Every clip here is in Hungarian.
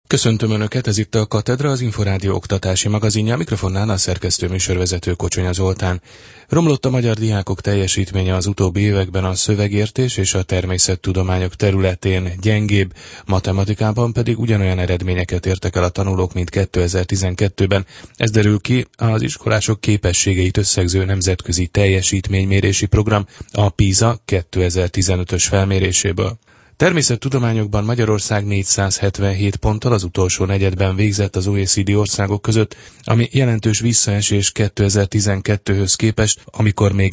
Köszöntöm Önöket, ez itt a Katedra, az Inforádió oktatási magazinja, a mikrofonnál a szerkesztő műsorvezető Kocsonya Zoltán. Romlott a magyar diákok teljesítménye az utóbbi években a szövegértés és a természettudományok területén, gyengébb, matematikában pedig ugyanolyan eredményeket értek el a tanulók, mint 2012-ben. Ez derül ki az iskolások képességeit összegző nemzetközi teljesítménymérési program, a PISA 2015-ös felméréséből. Természettudományokban Magyarország 477 ponttal az utolsó negyedben végzett az OECD országok között, ami jelentős visszaesés 2012-höz képest, amikor még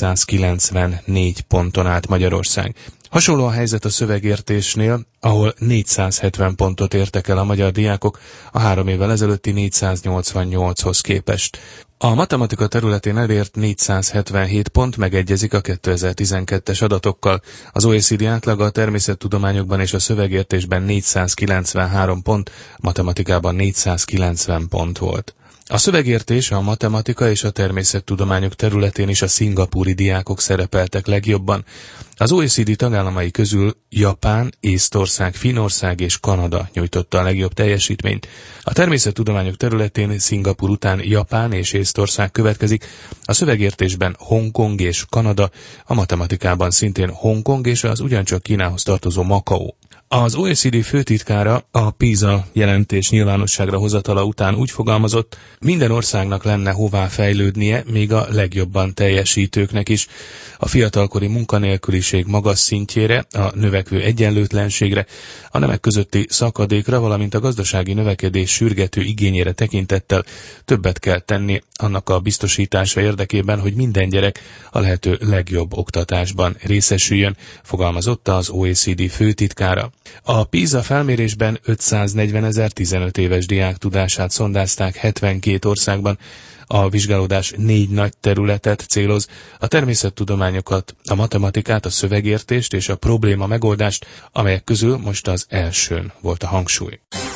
494 ponton állt Magyarország. Hasonló a helyzet a szövegértésnél, ahol 470 pontot értek el a magyar diákok a 3 évvel ezelőtti 488-hoz képest. A matematika területén elért 477 pont megegyezik a 2012-es adatokkal. Az OECD átlaga a természettudományokban és a szövegértésben 493 pont, matematikában 490 pont volt. A szövegértés, a matematika és a természettudományok területén is a szingapúri diákok szerepeltek legjobban. Az OECD tagállamai közül Japán, Észtország, Finnország és Kanada nyújtotta a legjobb teljesítményt. A természettudományok területén Szingapúr után Japán és Észtország következik, a szövegértésben Hongkong és Kanada, a matematikában szintén Hongkong és az ugyancsak Kínához tartozó Makao. Az OECD főtitkára a PISA jelentés nyilvánosságra hozatala után úgy fogalmazott, minden országnak lenne hová fejlődnie, még a legjobban teljesítőknek is. A fiatalkori munkanélküliség magas szintjére, a növekvő egyenlőtlenségre, a nemek közötti szakadékra, valamint a gazdasági növekedés sürgető igényére tekintettel többet kell tenni annak a biztosítása érdekében, hogy minden gyerek a lehető legjobb oktatásban részesüljön, fogalmazott az OECD főtitkára. A PISA felmérésben 540 15 éves diák tudását szondázták 72 országban. A vizsgálódás 4 nagy területet céloz, a természettudományokat, a matematikát, a szövegértést és a probléma megoldást, amelyek közül most az elsőn volt a hangsúly.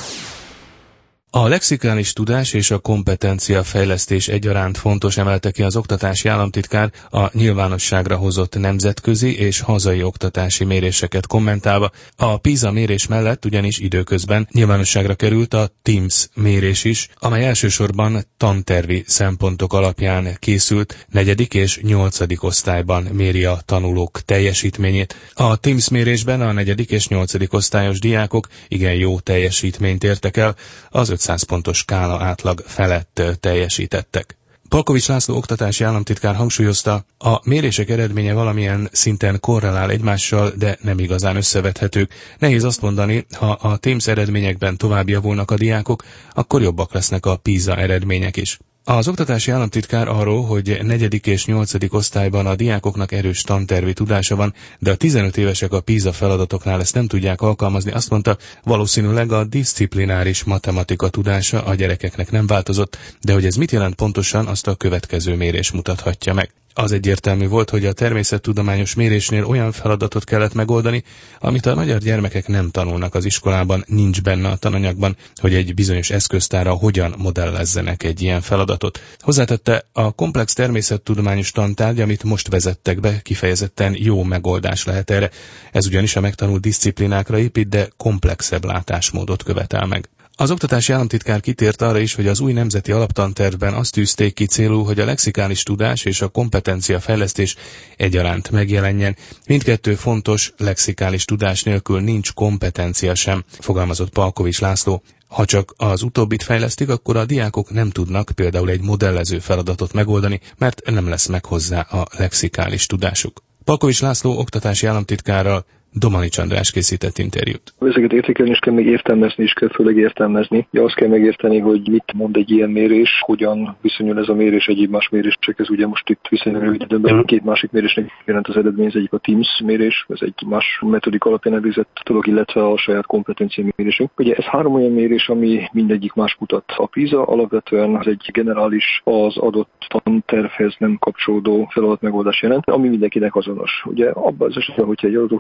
A lexikális tudás és a kompetencia fejlesztés egyaránt fontos, emelte ki az oktatási államtitkár a nyilvánosságra hozott nemzetközi és hazai oktatási méréseket kommentálva. A PISA mérés mellett ugyanis időközben nyilvánosságra került a TIMSS mérés is, amely elsősorban tantervi szempontok alapján készült, 4. és 8. osztályban méri a tanulók teljesítményét. A TIMSS mérésben a 4. és 8. osztályos diákok igen jó teljesítményt értek el, az 500 pontos skála átlag felett teljesítettek. Palkovics László oktatási államtitkár hangsúlyozta, a mérések eredménye valamilyen szinten korrelál egymással, de nem igazán összevethetők. Nehéz azt mondani, ha a TIMSS eredményekben tovább javulnak a diákok, akkor jobbak lesznek a PISA eredmények is. Az oktatási államtitkár arról, hogy 4. és 8. osztályban a diákoknak erős tantervi tudása van, de a 15 évesek a PISA feladatoknál ezt nem tudják alkalmazni, azt mondta, valószínűleg a diszciplináris matematika tudása a gyerekeknek nem változott, de hogy ez mit jelent pontosan, azt a következő mérés mutathatja meg. Az egyértelmű volt, hogy a természettudományos mérésnél olyan feladatot kellett megoldani, amit a magyar gyermekek nem tanulnak az iskolában, nincs benne a tananyagban, hogy egy bizonyos eszköztárra hogyan modellezzenek egy ilyen feladatot. Hozzátette, a komplex természettudományos tantárgy, amit most vezettek be, kifejezetten jó megoldás lehet erre. Ez ugyanis a megtanult diszciplinákra épít, de komplexebb látásmódot követel meg. Az oktatási államtitkár kitért arra is, hogy az új nemzeti alaptantervben azt tűzték ki célul, hogy a lexikális tudás és a kompetencia fejlesztés egyaránt megjelenjen. Mindkettő fontos, lexikális tudás nélkül nincs kompetencia sem, fogalmazott Palkovics László. Ha csak az utóbbit fejlesztik, akkor a diákok nem tudnak például egy modellező feladatot megoldani, mert nem lesz meg hozzá a lexikális tudásuk. Palkovics László oktatási államtitkárral Domanics András készített interjút. Ezeket értékelni is kell, még értelmezni is kell, főleg értelmezni. Azt kell megérteni, hogy mit mond egy ilyen mérés, hogyan viszonyul ez a mérés egyéb más mérésekhez. Ugye most itt viszonylag rövid időben 2 másik mérésnek jelent az eredmény, az egyik a TIMSS mérés, ez egy más metodik alapján elvégzett dolog, illetve a saját kompetencia mérésünk. Ugye ez 3 olyan mérés, ami mindegyik más mutat. A PISA alapvetően az egy generális, az adott tantervhez nem kapcsolódó feladatmegoldás jelent, ami mindenkinek azonos. Ugye abban az esetben, hogyha egy adott oktatási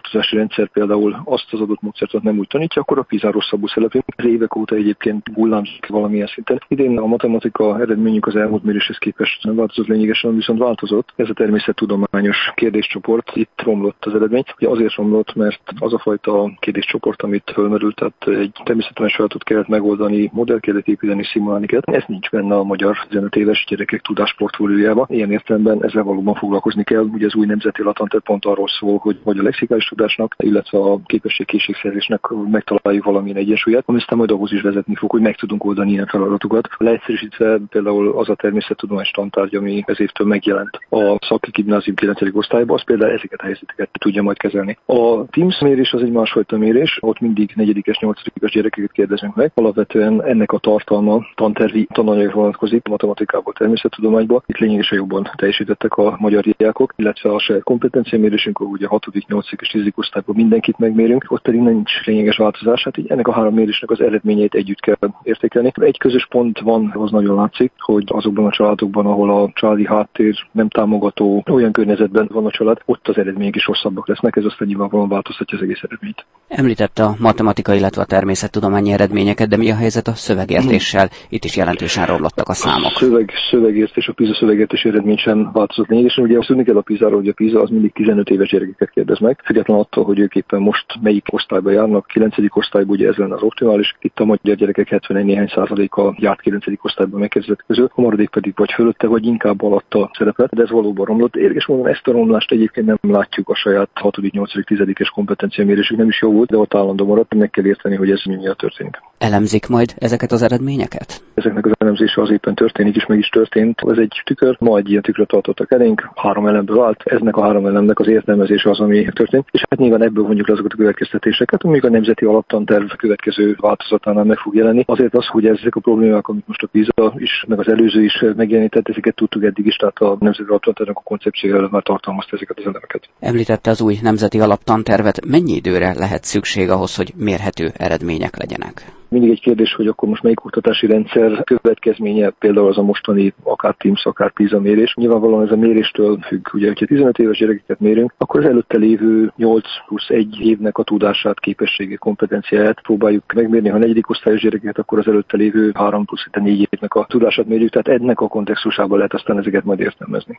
rendszer például azt az adott módszert nem úgy tanítja, akkor a PISA rosszabbul szerepel. Évek óta egyébként hullámzik valamilyen szinten. Idén a matematika eredményünk az elmúlt méréshez képest nem változott lényegesen, viszont változott. Ez a természettudományos kérdéscsoport, itt romlott az eredmény. Ugye azért romlott, mert az a fajta kérdéscsoport, amit fölmerült, tehát egy természettudományos feladatot kellett megoldani, modell kellett építeni, szimulálni kellett. Ez nincs benne a magyar 15 éves gyerekek tudásportfóliójában. Ilyen értelemben ezzel valóban foglalkozni kell. Ugye az új nemzeti alaptanterv pont arról szól, hogy vagy a lexikális tudásnak, illetve a képesség-készségszerzésnek megtaláljuk valamilyen egyensúlyát, ami aztán majd ahhoz is vezetni fog, hogy meg tudunk oldani ilyen feladatokat. Leegyszerűsítve például az a természettudományos tantárgy, ami ez évtől megjelent a szaki gimnázium 9. osztályban, az például ezeket a helyzeteket tudja majd kezelni. A TIMSZ mérés az egy másfajta mérés, ott mindig 4-es, 8-as gyerekeket kérdezünk meg. Alapvetően ennek a tartalma tantervi tananyagra vonatkozik, matematikából, természettudományból. Itt lényegesen jobban teljesítettek a magyar diákok, illetve a saját kompetenciamérésünk, ahol ugye 6., 8. és 10. osztályban mindenkit megmérünk, ott pedig nincs lényeges változás. Hát így ennek a 3 mérésnek az eredményeit együtt kell értékelni. Egy közös pont van, az nagyon látszik, hogy azokban a családokban, ahol a családi háttér nem támogató, olyan környezetben van a család, ott az eredmények is rosszabbak lesznek, ez aztán nyilvánvalóan változtatja az egész eredményt. Említette a matematika, illetve a természettudományi eredményeket, de mi a helyzet a szövegértéssel? Itt is jelentősen romlottak a számok. Szövegértés, a PISA szövegértés eredmény sem változott lényegesen. Ugye azt tudni kell a PISA-ról, hogy a PISA az mindig 15 éves gyerekeket kérdez meg, függetlenül attól, hogy ők éppen most melyik osztályba járnak. 9. osztályban ugye ez lenne az optimális. Itt a magyar gyerekek 71% járt 9. osztályban megkezdett közül, a maradék pedig vagy fölötte, vagy inkább alatta szerepel, de ez valóban romlott. Érdekes módon ezt a romlást egyébként nem látjuk a saját 6., 8., 10. kompetenciamérésük, nem is jó volt, de ott állandó maradt, meg kell érteni, hogy ez miért történik. Elemzik majd ezeket az eredményeket? Ezeknek az elemzése az éppen történik, és meg is történt. Ez egy tükör, ma egy ilyen tükröt tartottak elénk, 3 elemből állt, eznek a 3 elemnek az értelmezése az, ami történt, és hát nyilván ebből vonjuk le azokat a következtetéseket, amik a nemzeti alaptanterv következő változatánál meg fog jelenni. Azért az, hogy ezek a problémák, amit most a PISA is, meg az előző is megjelenített, ezeket tudtuk eddig is, tehát a nemzeti alaptantervnek a koncepciója már tartalmazta ezeket az elemeket. Említette az új nemzeti alaptantervet, mennyi időre lehet szükség ahhoz, hogy mérhető eredmények legyenek? Mindig egy kérdés, hogy akkor most melyik oktatási rendszer következménye, például az a mostani akár TIMSZ, akár PISA mérés. Nyilvánvalóan ez a méréstől függ. Ugye, hogyha 15 éves gyerekeket mérünk, akkor az előtte lévő 8+1 évnek a tudását, képességét, kompetenciáját próbáljuk megmérni. Ha 4. osztályos gyerekeket, akkor az előtte lévő 3+4 évnek a tudását mérjük. Tehát ennek a kontextusában lehet aztán ezeket majd értelmezni.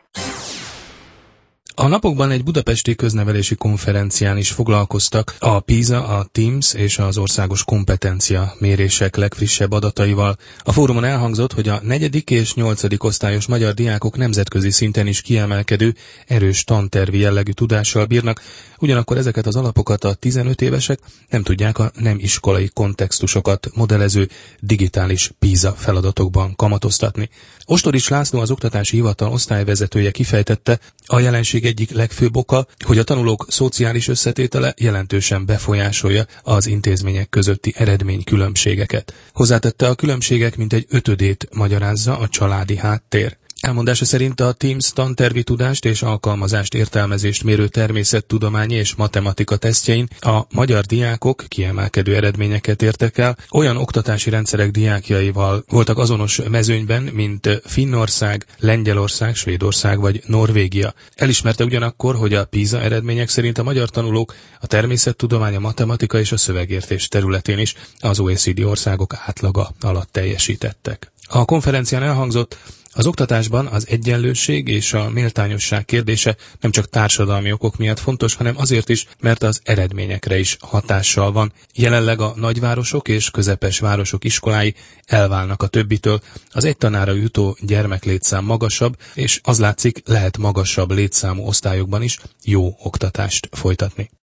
A napokban egy budapesti köznevelési konferencián is foglalkoztak a PISA, a TIMSZ és az országos kompetencia mérések legfrissebb adataival. A fórumon elhangzott, hogy a 4. és 8. osztályos magyar diákok nemzetközi szinten is kiemelkedő, erős tantervi jellegű tudással bírnak, ugyanakkor ezeket az alapokat a 15 évesek nem tudják a nem iskolai kontextusokat modellező digitális PISA feladatokban kamatoztatni. Ostoris László, az Oktatási Hivatal osztályvezetője kifejtette, a jelenség egyik legfőbb oka, hogy a tanulók szociális összetétele jelentősen befolyásolja az intézmények közötti eredménykülönbségeket. Hozzátette, a különbségek mintegy 5-ét magyarázza a családi háttér. Elmondása szerint a TIMSZ tantervi tudást és alkalmazást, értelmezést mérő természettudományi és matematika tesztjein a magyar diákok kiemelkedő eredményeket értek el, olyan oktatási rendszerek diákjaival voltak azonos mezőnyben, mint Finnország, Lengyelország, Svédország vagy Norvégia. Elismerte ugyanakkor, hogy a PISA eredmények szerint a magyar tanulók a természettudomány, a matematika és a szövegértés területén is az OECD országok átlaga alatt teljesítettek. A konferencián elhangzott, az oktatásban az egyenlőség és a méltányosság kérdése nem csak társadalmi okok miatt fontos, hanem azért is, mert az eredményekre is hatással van. Jelenleg a nagyvárosok és közepes városok iskolái elválnak a többitől, az egy tanára jutó gyermeklétszám magasabb, és az látszik, lehet magasabb létszámú osztályokban is jó oktatást folytatni.